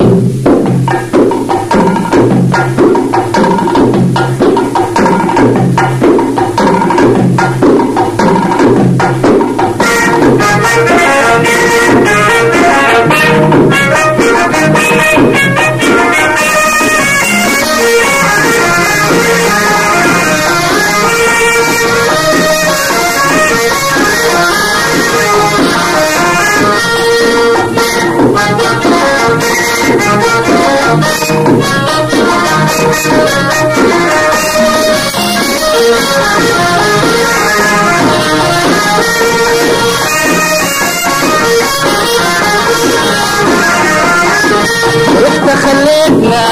خليتنا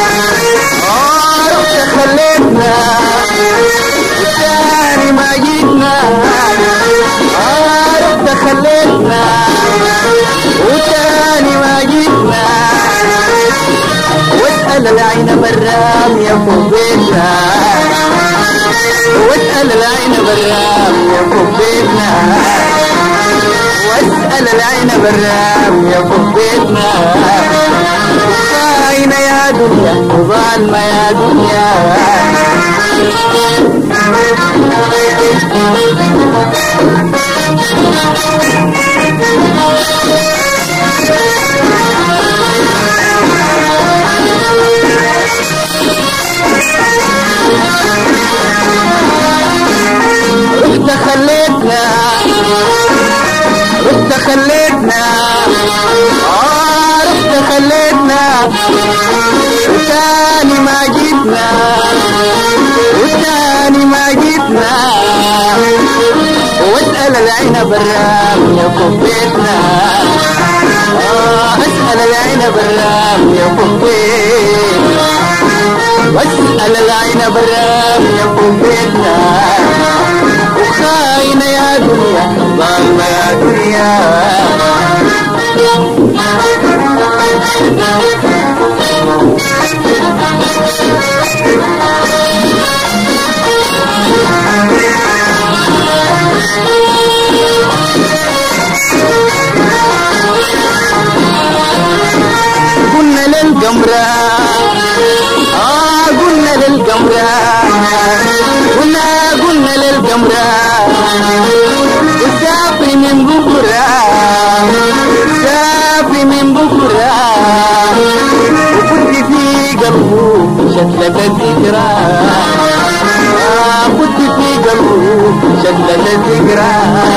رحت خليتنا والتاني ما جيتنا رحت خليتنا والتاني ما جيتنا واسأل العين برام يا فوق بيتنا واسأل العين برام يا فوق بيتنا واسأل العين برام يا فوق بيتنا وخاينة يا دنيا وظالمة يا دنيا رحت خليتنا رحت خليتنا رحت خليتنا وتاني ما جيتنا وتاني ما جيتنا واسأل العين برام يا فوق بيتنا اسأل العين برام يا فوق بيتنا واسأل العين برام يا فوق بيتنا وخاينة يا دنيا ظالمة يا دنيا قلنا للقمرة قلنا للقمرة قلنا للقمرة وسافري من بكرة سافري من بكرة وكنت في قلبه شكلة الذكرى كنت في قلبه شكلة الذكرى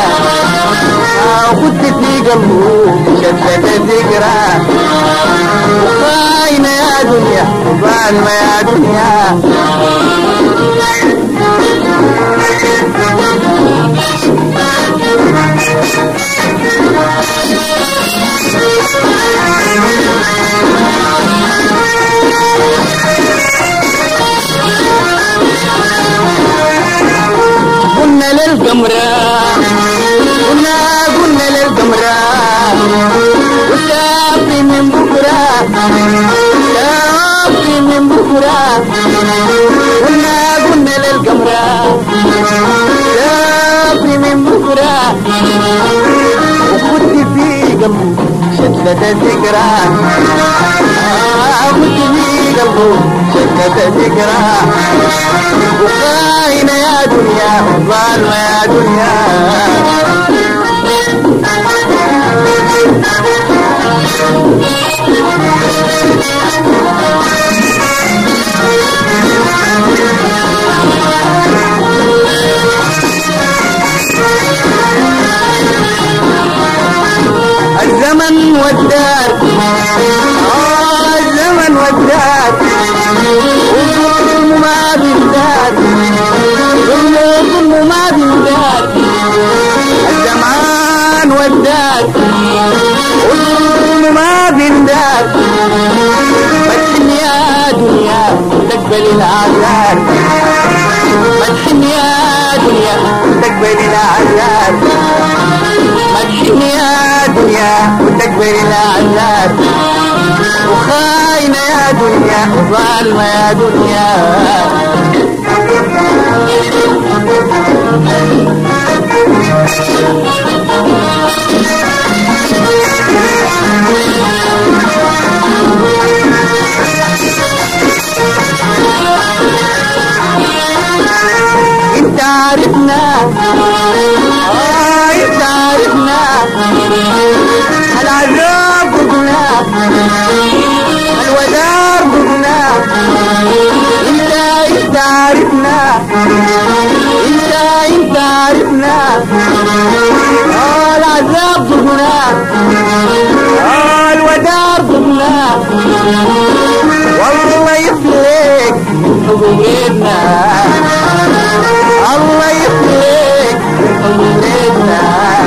كنت في قلبه شكلة الذكرى وخاينة يا دنيا وظالمة يا دنيا قلنا للقمرة قلنا للقمرة وسافري من بكرة سافري من بكرة قلنا للقمرة سافري من بكرة وكنت في قلبه شتلة الذكرى كنت في قلبه شتلة الذكرى وخاينة يا دنيا وظالمة يا دنيا الزمن والدار الزمن والدار والظلم ما بالذات والظلم ما بالذات الزمان والدار والظلم ما بالذات مدحن يا دنيا تقبل العذاب مدحن يا دنيا تقبل العذاب مدحن يا دنيا وتكبر العذاب وخاينة يا دنيا وظالمة يا دنيا حبورتنا الله يخليك حبورتنا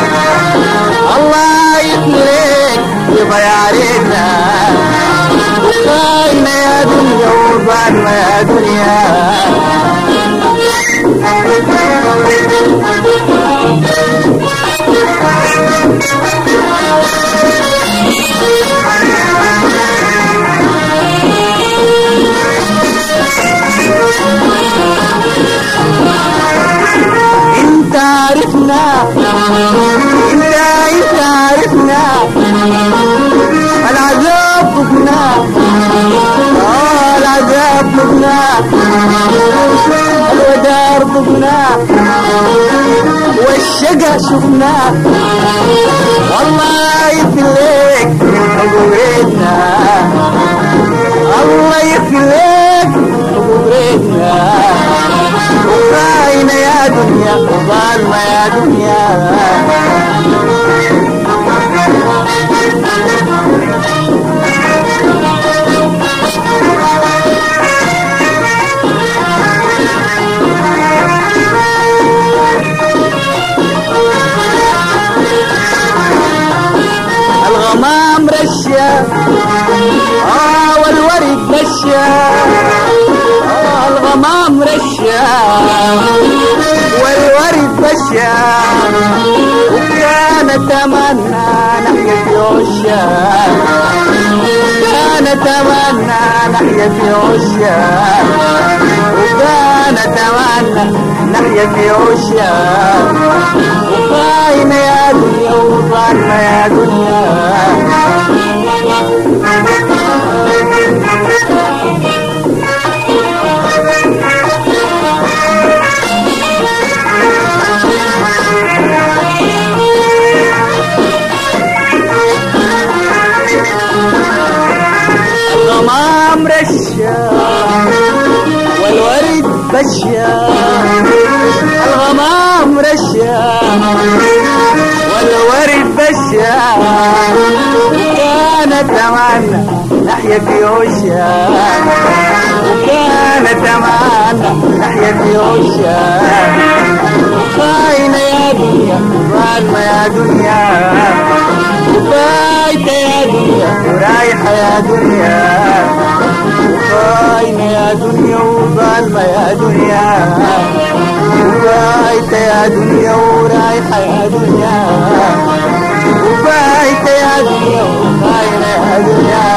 الله يخليك بيارتنا وخاينا يا دنيا وبعدنا يا دنيا انت عرفنا انت عرفنا العذاب فوقنا العذاب فوقنا الودار فوقنا والشقا شفنا والله يفليك حبورتنا الله يفليك حبورتنا وخاينة يا دنيا وظالمة يا دنيا الغمام رشا والورد مشى الغمام رشا والورد مشى وكان اتمنى نحيا في عشا كان اتمنى نحيا في عشا وكان اتمنى نحيا في عشا وخاينة يا دنيا وظالمة يا دنيا الغمام رشا والورد بشا الغمام رشا والورد بشا وكان اتمنى نحيا في عشا وكان اتمنى نحيا في عشا وخاينة يا دنيا ظالمة يا دنيا وفايتة يا دنيا ورايحة يا دنيا وخاينة يا دنيا وظالمة يا دنيا وفايتة يا دنيا ورايحة يا دنيا وفايتة يا دنيا وخاينة يا دنيا